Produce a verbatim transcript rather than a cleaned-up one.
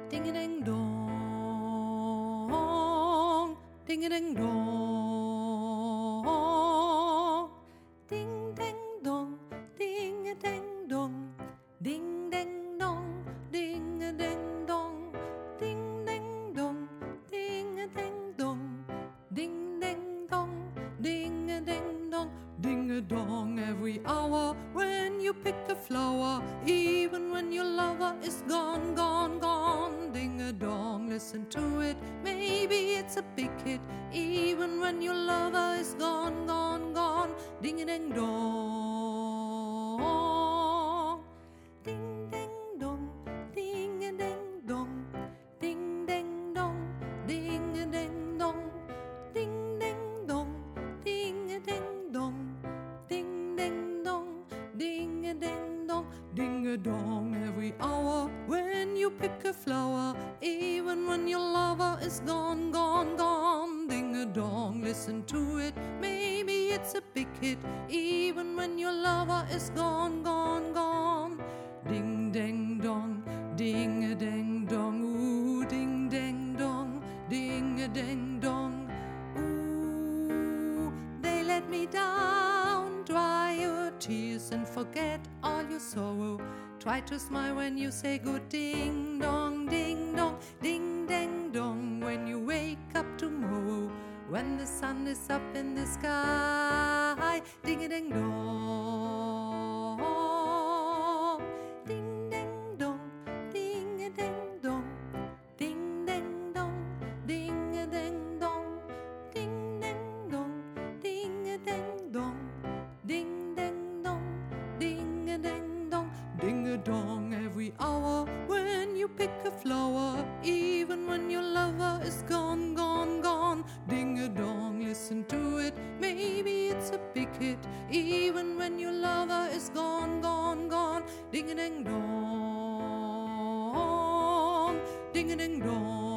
Ding a ding dong, ding a ding dong, ding ding dong, ding a ding dong, ding ding dong, ding a ding dong, ding ding dong, ding a ding dong, ding ding dong, ding a ding dong, ding a dong every hour when you pick a flower, even when your lover is gone, gone, gone. Ding a dong, listen to it, maybe it's a big hit, even when your lover is gone, gone, gone. Ding a ding dong, ding ding dong, ding a ding dong, ding ding dong, ding a ding dong, ding ding dong, ding a ding dong, ding ding dong, ding a ding dong, ding a dong every hour when you pick a flower, even when your lover is gone, gone, gone. Ding a dong, listen to it, maybe it's a big hit, even when your lover is gone, gone, gone. Ding ding dong, ding a ding dong, ooh, ding ding dong, ding a ding dong, ooh. They let me down, dry your tears and forget all your sorrow. Try to smile when you say good ding dong, ding dong, ding ding dong, when you wake up tomorrow, when the sun is up in the sky. Ding a ding dong, ding ding dong, ding a ding dong, ding ding dong, ding a ding dong, ding ding dong, ding a ding dong, ding ding dong, ding a ding dong, ding a dong every hour when you pick a flower, even when your lover is gone, gone, gone. Ding a dong, listen to it, maybe it's a big hit, even when your lover is gone, gone, gone. Ding a ding dong, ding a ding dong.